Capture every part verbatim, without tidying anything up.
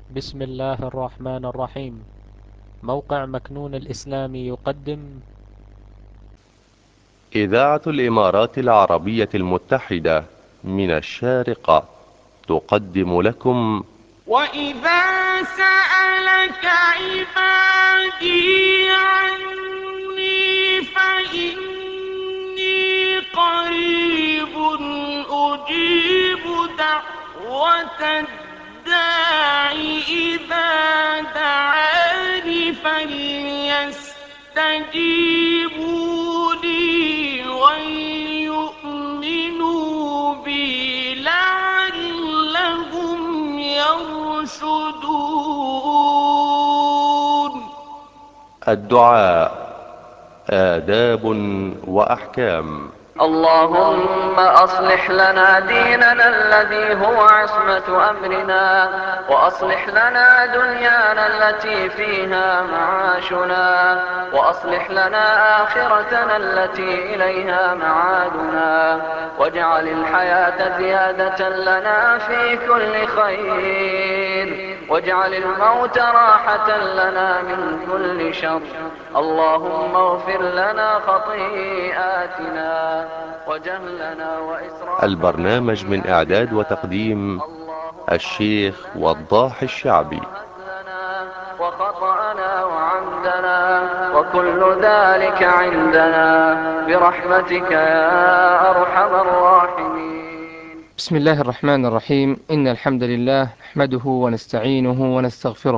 بسم الله الرحمن الرحيم. موقع مكنون الإسلامي يقدم إذاعة الإمارات العربية المتحدة من الشارقة تقدم لكم وإذا سألك عبادي عني فإني قريب أجيب دعوة الداع إذا دعاني فليستجيبوا لي وليؤمنوا بي لعلهم يرشدون. الدعاء آداب وأحكام. اللهم أصلح لنا ديننا الذي هو عصمة أمرنا، وأصلح لنا دنيانا التي فيها معاشنا، وأصلح لنا آخرتنا التي إليها معادنا، واجعل الحياة زيادة لنا في كل خير، واجعل الموت راحة لنا من كل شر. اللهم اغفر لنا خطيئاتنا وجهلنا وإسرافنا البرنامج من في إعداد أمرنا. وتقديم اللهم اغفر الشيخ لنا وضاح الشعبي. جهلنا وهزلنا وخطأنا وعمدنا وكل ذلك عندنا برحمتك يا أرحم الراحمين. بسم الله الرحمن الرحيم. إن الحمد لله نحمده ونستعينه ونستغفره،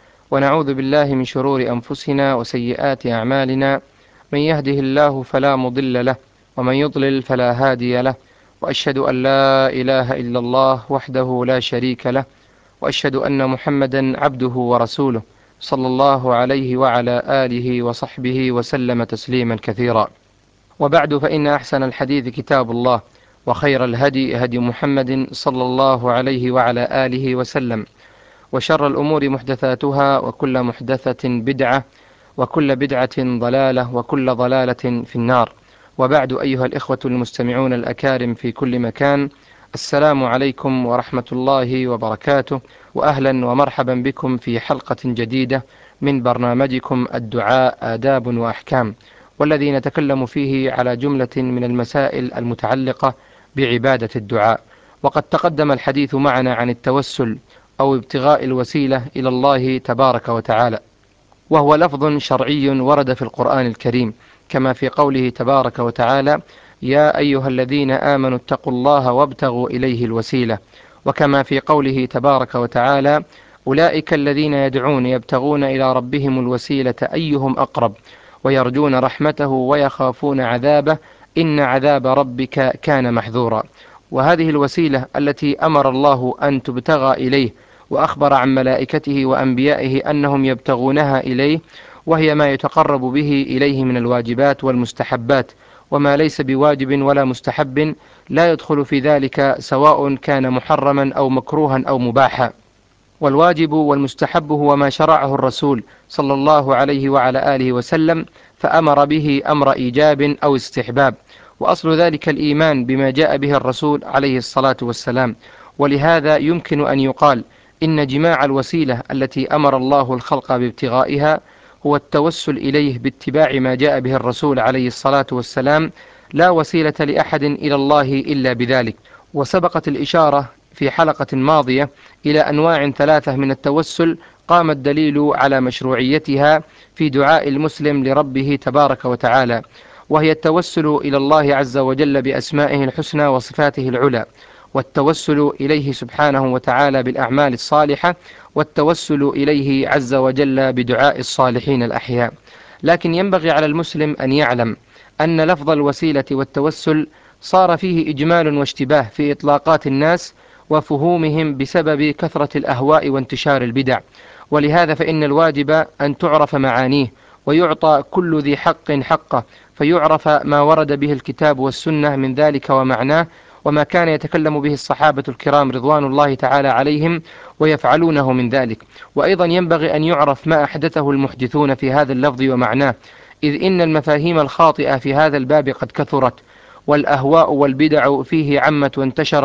ونعوذ بالله من شرور أنفسنا وسيئات أعمالنا. من يهده الله فلا مضل له، ومن يضلل فلا هادي له. وأشهد أن لا إله إلا الله وحده لا شريك له، وأشهد أن محمدا عبده ورسوله، صلى الله عليه وعلى آله وصحبه وسلم تسليما كثيرا. وبعد، فإن أحسن الحديث كتاب الله، وخير الهدي هدي محمد صلى الله عليه وعلى آله وسلم، وشر الأمور محدثاتها، وكل محدثة بدعة، وكل بدعة ضلالة، وكل ضلالة في النار. وبعد، أيها الإخوة المستمعون الأكارم في كل مكان، السلام عليكم ورحمة الله وبركاته، وأهلا ومرحبا بكم في حلقة جديدة من برنامجكم الدعاء آداب وأحكام، والذي نتكلم فيه على جملة من المسائل المتعلقة بعبادة الدعاء. وقد تقدم الحديث معنا عن التوسل أو ابتغاء الوسيلة إلى الله تبارك وتعالى، وهو لفظ شرعي ورد في القرآن الكريم، كما في قوله تبارك وتعالى: يا أيها الذين آمنوا اتقوا الله وابتغوا إليه الوسيلة، وكما في قوله تبارك وتعالى: أولئك الذين يدعون يبتغون إلى ربهم الوسيلة أيهم أقرب، ويرجون رحمته ويخافون عذابه، إن عذاب ربك كان محذورا. وهذه الوسيلة التي أمر الله أن تبتغى إليه، وأخبر عن ملائكته وأنبيائه أنهم يبتغونها إليه، وهي ما يتقرب به إليه من الواجبات والمستحبات، وما ليس بواجب ولا مستحب لا يدخل في ذلك، سواء كان محرما أو مكروها أو مباحا. والواجب والمستحب هو ما شرعه الرسول صلى الله عليه وعلى آله وسلم، فأمر به أمر إيجاب أو استحباب، وأصل ذلك الإيمان بما جاء به الرسول عليه الصلاة والسلام. ولهذا يمكن أن يقال إن جماع الوسيلة التي أمر الله الخلق بابتغائها هو التوسل إليه باتباع ما جاء به الرسول عليه الصلاة والسلام، لا وسيلة لأحد إلى الله إلا بذلك. وسبقت الإشارة في حلقة ماضية إلى أنواع ثلاثة من التوسل قام الدليل على مشروعيتها في دعاء المسلم لربه تبارك وتعالى، وهي التوسل إلى الله عز وجل بأسمائه الحسنى وصفاته العلى، والتوسل إليه سبحانه وتعالى بالأعمال الصالحة، والتوسل إليه عز وجل بدعاء الصالحين الأحياء. لكن ينبغي على المسلم أن يعلم أن لفظ الوسيلة والتوسل صار فيه إجمال واشتباه في إطلاقات الناس وفهومهم بسبب كثرة الأهواء وانتشار البدع. ولهذا فإن الواجب أن تعرف معانيه، ويعطى كل ذي حق حقه، فيعرف ما ورد به الكتاب والسنة من ذلك ومعناه، وما كان يتكلم به الصحابة الكرام رضوان الله تعالى عليهم ويفعلونه من ذلك. وأيضا ينبغي أن يعرف ما أحدثه المحدثون في هذا اللفظ ومعناه، إذ إن المفاهيم الخاطئة في هذا الباب قد كثرت، والأهواء والبدع فيه عمت وانتشرت،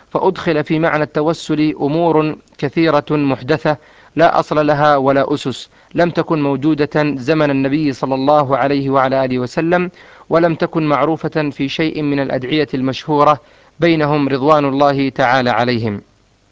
فأدخل في معنى التوسل أمور كثيرة محدثة لا أصل لها ولا أسس، لم تكن موجودة زمن النبي صلى الله عليه وعلى آله وسلم، ولم تكن معروفة في شيء من الأدعية المشهورة بينهم رضوان الله تعالى عليهم.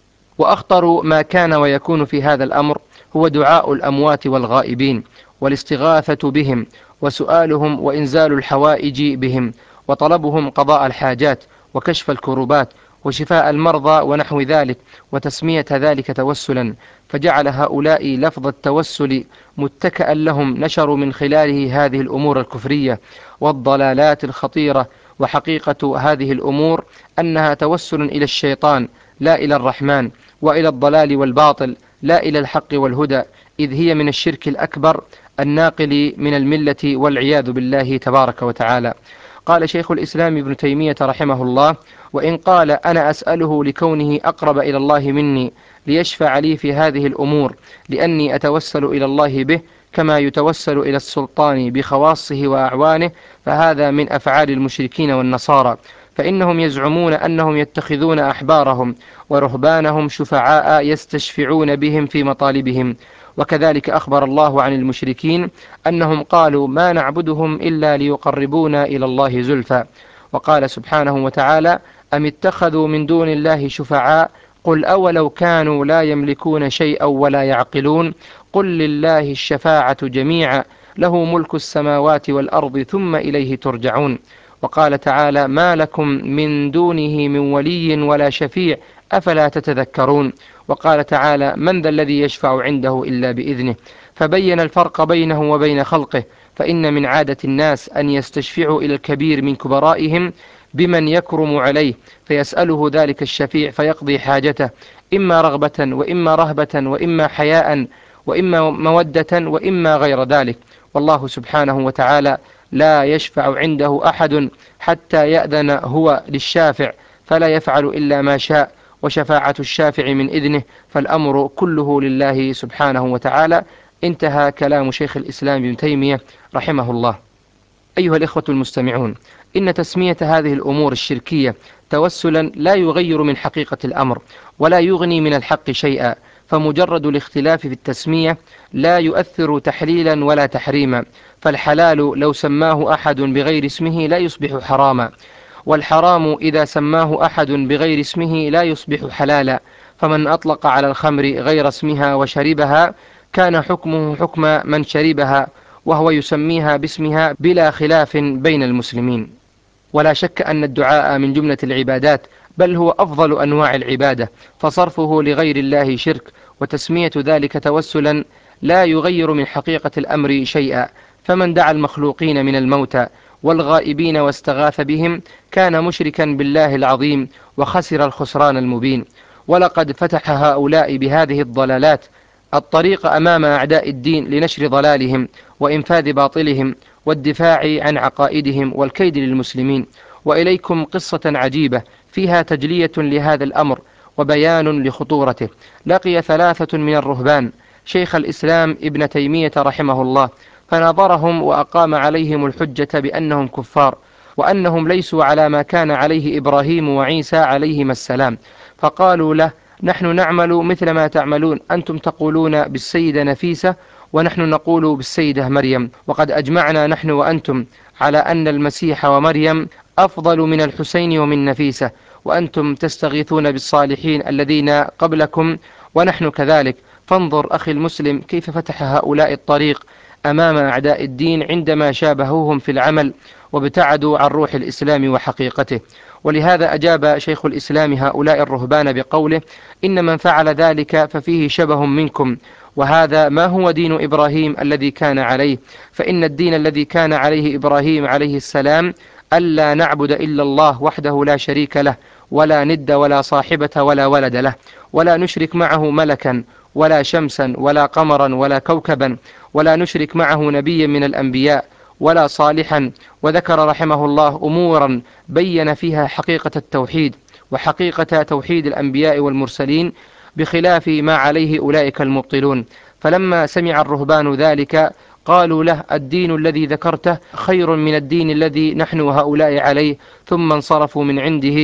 وأخطر ما كان ويكون في هذا الأمر هو دعاء الأموات والغائبين، والاستغاثة بهم، وسؤالهم وإنزال الحوائج بهم، وطلبهم قضاء الحاجات وكشف الكروبات وشفاء المرضى ونحو ذلك، وتسمية ذلك توسلا، فجعل هؤلاء لفظ التوسل متكئا لهم نشروا من خلاله هذه الأمور الكفرية والضلالات الخطيرة. وحقيقة هذه الأمور أنها توسل إلى الشيطان لا إلى الرحمن، وإلى الضلال والباطل لا إلى الحق والهدى، إذ هي من الشرك الأكبر الناقل من الملة والعياذ بالله تبارك وتعالى. قال شيخ الإسلام ابن تيمية رحمه الله: وإن قال أنا أسأله لكونه أقرب إلى الله مني ليشفع لي في هذه الأمور لأني أتوسل إلى الله به كما يتوسل إلى السلطان بخواصه وأعوانه، فهذا من أفعال المشركين والنصارى، فإنهم يزعمون أنهم يتخذون أحبارهم ورهبانهم شفعاء يستشفعون بهم في مطالبهم. وكذلك أخبر الله عن المشركين أنهم قالوا ما نعبدهم إلا ليقربونا إلى الله زلفى. وقال سبحانه وتعالى: أم اتخذوا من دون الله شفعاء قل أولو كانوا لا يملكون شيئا ولا يعقلون قل لله الشفاعة جميعا له ملك السماوات والأرض ثم إليه ترجعون. وقال تعالى: ما لكم من دونه من ولي ولا شفيع أفلا تتذكرون. وقال تعالى: من ذا الذي يشفع عنده إلا بإذنه. فبين الفرق بينه وبين خلقه، فإن من عادة الناس أن يستشفعوا إلى الكبير من كبرائهم بمن يكرم عليه فيسأله ذلك الشفيع فيقضي حاجته، إما رغبة وإما رهبة وإما حياء وإما مودة وإما غير ذلك. والله سبحانه وتعالى لا يشفع عنده أحد حتى يأذن هو للشافع، فلا يفعل إلا ما شاء، وشفاعة الشافع من إذنه، فالأمر كله لله سبحانه وتعالى. انتهى كلام شيخ الإسلام ابن تيمية رحمه الله. أيها الإخوة المستمعون، إن تسمية هذه الأمور الشركية توسلا لا يغير من حقيقة الأمر ولا يغني من الحق شيئا، فمجرد الاختلاف في التسمية لا يؤثر تحليلا ولا تحريما، فالحلال لو سماه أحد بغير اسمه لا يصبح حراما، والحرام إذا سماه أحد بغير اسمه لا يصبح حلالا، فمن أطلق على الخمر غير اسمها وشربها كان حكمه حكم من شربها وهو يسميها باسمها بلا خلاف بين المسلمين. ولا شك أن الدعاء من جملة العبادات، بل هو أفضل أنواع العبادة، فصرفه لغير الله شرك، وتسمية ذلك توسلا لا يغير من حقيقة الأمر شيئا. فمن دعا المخلوقين من الموتى والغائبين واستغاث بهم كان مشركا بالله العظيم وخسر الخسران المبين. ولقد فتح هؤلاء بهذه الضلالات الطريق أمام أعداء الدين لنشر ضلالهم وإنفاذ باطلهم والدفاع عن عقائدهم والكيد للمسلمين. وإليكم قصة عجيبة فيها تجلية لهذا الأمر وبيان لخطورته. لقي ثلاثة من الرهبان شيخ الإسلام ابن تيمية رحمه الله، فناظرهم وأقام عليهم الحجة بأنهم كفار، وأنهم ليسوا على ما كان عليه إبراهيم وعيسى عليهما السلام. فقالوا له: نحن نعمل مثل ما تعملون، أنتم تقولون بالسيدة نفيسة ونحن نقول بالسيدة مريم، وقد أجمعنا نحن وأنتم على أن المسيح ومريم أفضل من الحسين ومن نفيسة، وأنتم تستغيثون بالصالحين الذين قبلكم ونحن كذلك. فانظر أخي المسلم كيف فتح هؤلاء الطريق أمام أعداء الدين عندما شابهوهم في العمل وابتعدوا عن روح الإسلام وحقيقته. ولهذا أجاب شيخ الإسلام هؤلاء الرهبان بقوله: إن من فعل ذلك ففيه شبه منكم، وهذا ما هو دين إبراهيم الذي كان عليه، فإن الدين الذي كان عليه إبراهيم عليه السلام ألا نعبد إلا الله وحده لا شريك له ولا ند ولا صاحبة ولا ولد له، ولا نشرك معه ملكا ولا شمسا ولا قمرا ولا كوكبا، ولا نشرك معه نبيا من الأنبياء ولا صالحا. وذكر رحمه الله أمورا بين فيها حقيقة التوحيد وحقيقة توحيد الأنبياء والمرسلين بخلاف ما عليه أولئك المبطلون. فلما سمع الرهبان ذلك قالوا له: الدين الذي ذكرته خير من الدين الذي نحن وهؤلاء عليه، ثم انصرفوا من عنده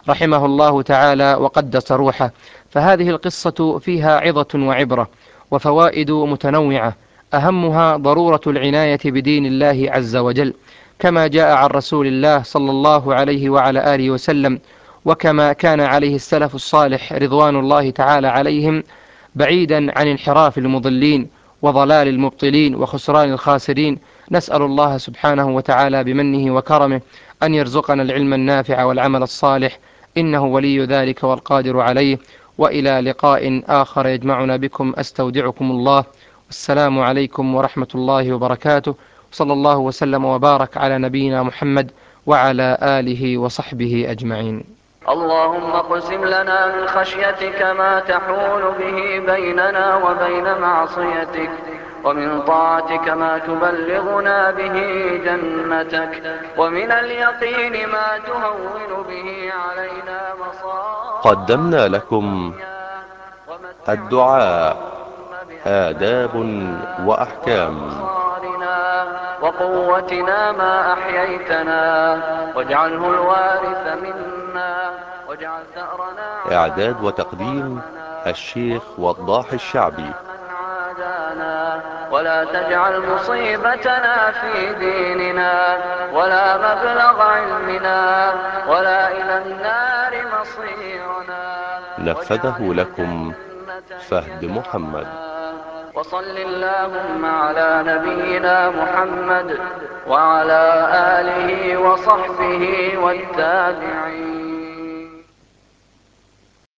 رحمه الله تعالى وقدس روحه. فهذه القصة فيها عظة وعبرة وفوائد متنوعة، أهمها ضرورة العناية بدين الله عز وجل، كما جاء عن رسول الله صلى الله عليه وعلى آله وسلم، وكما كان عليه السلف الصالح رضوان الله تعالى عليهم، بعيدا عن انحراف المضلين وضلال المبطلين وخسران الخاسرين. نسأل الله سبحانه وتعالى بمنه وكرمه أن يرزقنا العلم النافع والعمل الصالح، إنه ولي ذلك والقادر عليه. وإلى لقاء آخر يجمعنا بكم أستودعكم الله، والسلام عليكم ورحمة الله وبركاته، صلى الله وسلم وبارك على نبينا محمد وعلى آله وصحبه أجمعين. اللهم اقسم لنا من خشيتك ما تحول به بيننا وبين معصيتك، ومن طاعتك ما تبلغنا به جنتك، ومن اليقين ما تهون به علينا مصائب قدمنا لكم الدعاء آداب وأحكام. وقوتنا ما أحييتنا، واجعله الوارث منا، واجعل ثأرنا إعداد وتقديم الشيخ وضاح الشعبي. ولا تجعل مصيبتنا في ديننا، ولا مبلغ علمنا، ولا إلى النار مصيرنا. نفذه لكم فهد محمد. وصل اللهم على نبينا محمد وعلى آله وصحبه والتابعين.